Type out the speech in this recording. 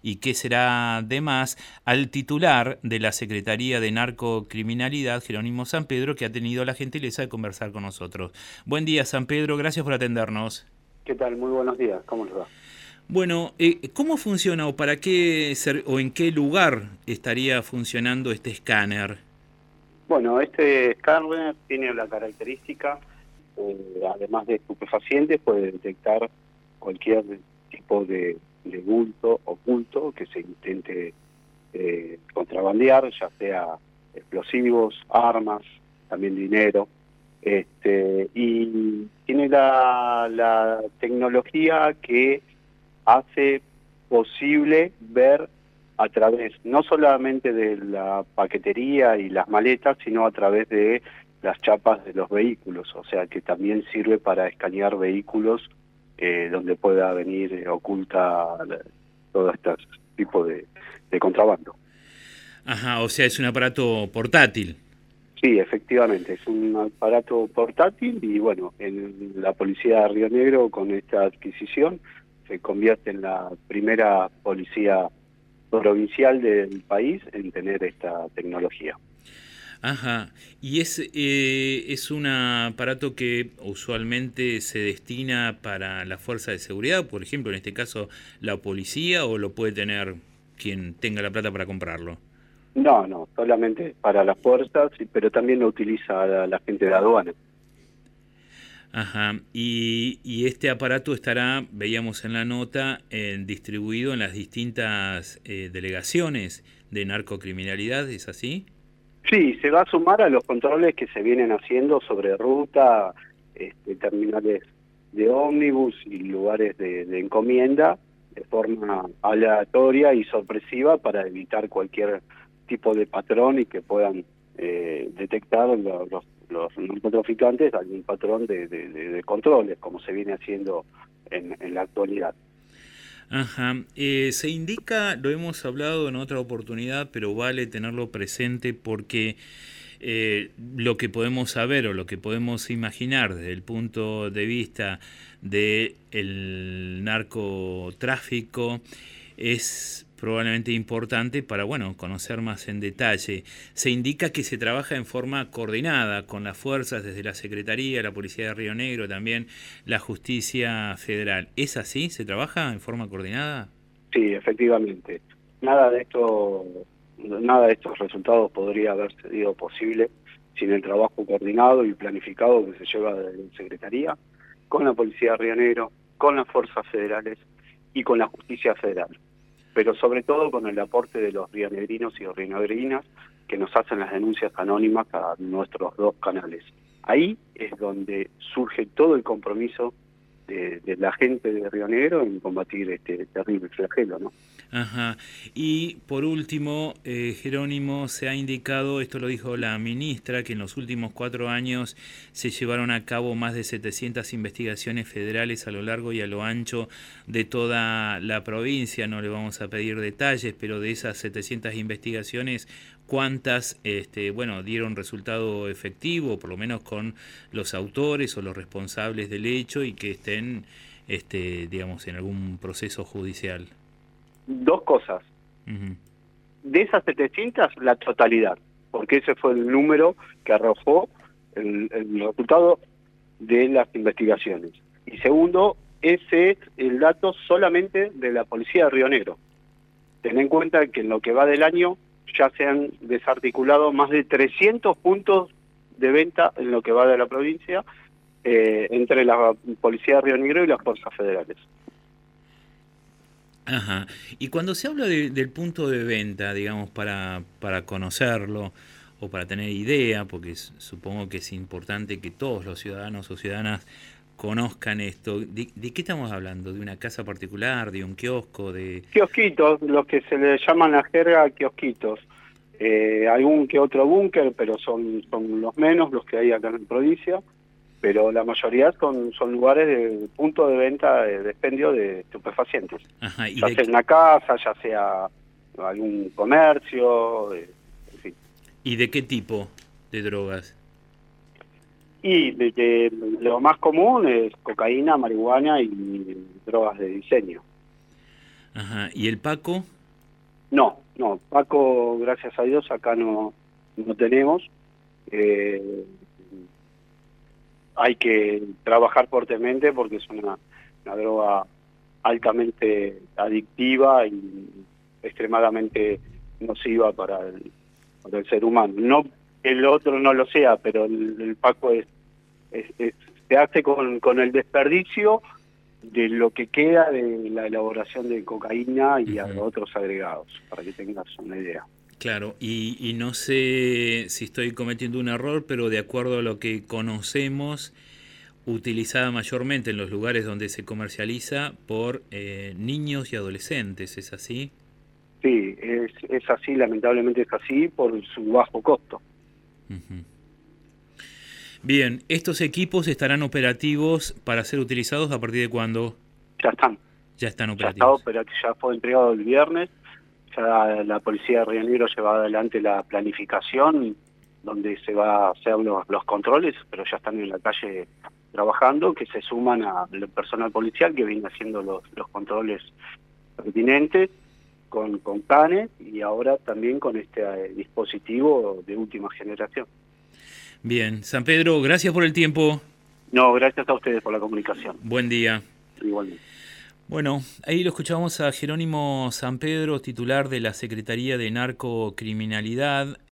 y qué será de más, al titular de la Secretaría de Narcocriminalidad, Jerónimo San Pedro, que ha tenido la gentileza de conversar con nosotros. Buen día, San Pedro, gracias por atendernos. ¿Qué tal? Muy buenos días. ¿Cómo les va? Bueno, ¿cómo funciona o para qué o en qué lugar estaría funcionando este escáner? Bueno, este escáner tiene la característica, además de estupefacientes, puede detectar cualquier tipo de bulto oculto que se intente contrabandear, ya sea explosivos, armas, también dinero. Y tiene la tecnología que hace posible ver a través no solamente de la paquetería y las maletas, sino a través de las chapas de los vehículos, o sea que también sirve para escanear vehículos donde pueda venir oculta todo este tipo de contrabando. Ajá, o sea, es un aparato portátil. Sí, efectivamente, es un aparato portátil y bueno, en la policía de Río Negro con esta adquisición se convierte en la primera policía provincial del país en tener esta tecnología. Ajá, y es un aparato que usualmente se destina para la fuerza de seguridad, por ejemplo, en este caso la policía, o lo puede tener quien tenga la plata para comprarlo. No, no, solamente para las fuerzas, pero también lo utiliza la gente de aduana. Ajá, y este aparato estará, veíamos en la nota, distribuido en las distintas delegaciones de narcocriminalidad, ¿es así? Sí, se va a sumar a los controles que se vienen haciendo sobre ruta, terminales de ómnibus y lugares de encomienda de forma aleatoria y sorpresiva para evitar cualquier tipo de patrón y que puedan detectar los narcotraficantes algún patrón de controles, como se viene haciendo en la actualidad. Ajá, se indica, lo hemos hablado en otra oportunidad, pero vale tenerlo presente porque lo que podemos saber o lo que podemos imaginar desde el punto de vista del narcotráfico es probablemente importante para, bueno, conocer más en detalle. Se indica que se trabaja en forma coordinada con las fuerzas desde la Secretaría, la Policía de Río Negro, también la Justicia Federal. ¿Es así? ¿Se trabaja en forma coordinada? Sí, efectivamente. Nada de esto, nada de estos resultados podría haber sido posible sin el trabajo coordinado y planificado que se lleva de la Secretaría, con la Policía de Río Negro, con las fuerzas federales y con la Justicia Federal. Pero sobre todo con el aporte de los rionegrinos y rionegrinas que nos hacen las denuncias anónimas a nuestros dos canales. Ahí es donde surge todo el compromiso de la gente de Río Negro en combatir este terrible flagelo, ¿no? Ajá. Y por último, Jerónimo, se ha indicado, esto lo dijo la ministra, que en los últimos 4 años se llevaron a cabo más de 700 investigaciones federales a lo largo y a lo ancho de toda la provincia. No le vamos a pedir detalles, pero de esas 700 investigaciones, ¿cuántas, bueno, dieron resultado efectivo, por lo menos con los autores o los responsables del hecho y que estén, digamos, en algún proceso judicial? Dos cosas. Ujú. De esas 700, la totalidad, porque ese fue el número que arrojó el resultado de las investigaciones. Y segundo, ese es el dato solamente de la Policía de Río Negro. Ten en cuenta que en lo que va del año ya se han desarticulado más de 300 puntos de venta en lo que va de la provincia, entre la Policía de Río Negro y las fuerzas federales. Ajá. Y cuando se habla del punto de venta, digamos, para conocerlo o para tener idea, porque supongo que es importante que todos los ciudadanos o ciudadanas conozcan esto, ¿de qué estamos hablando? ¿De una casa particular, de un kiosco, de...? Kiosquitos, los que se le llaman la jerga kiosquitos. Algún que otro búnker, pero son los menos los que hay acá en la provincia, pero la mayoría son lugares de punto de venta de expendio de estupefacientes. Ajá, Ya sea una casa, ya sea algún comercio, en fin. y de qué tipo de drogas? Y lo más común es cocaína, marihuana y drogas de diseño. Ajá. ¿Y el Paco? No, no, Paco, gracias a Dios, acá no tenemos. Eh, Hay que trabajar fuertemente porque es una droga altamente adictiva y extremadamente nociva para el ser humano. No que el otro no lo sea, pero el Paco se hace con el desperdicio de lo que queda de la elaboración de cocaína y a Ujú. otros agregados, para que tengas una idea. Claro, y no sé si estoy cometiendo un error, pero de acuerdo a lo que conocemos, utilizada mayormente en los lugares donde se comercializa por niños y adolescentes, ¿es así? Sí, es así, lamentablemente es así por su bajo costo. Ujú. Bien, ¿estos equipos estarán operativos para ser utilizados a partir de cuándo? Ya están, Ya están ya está, operativos. pero ya fue entregado el viernes. Ya la policía de Río Negro lleva adelante la planificación donde se va a hacer los controles, pero ya están en la calle trabajando, que se suman al personal policial que viene haciendo los controles pertinentes con CANE y ahora también con este dispositivo de última generación. Bien, San Pedro, gracias por el tiempo. No, gracias a ustedes por la comunicación. Buen día. Igualmente. Bueno, ahí lo escuchamos a Jerónimo San Pedro, titular de la Secretaría de Narcocriminalidad.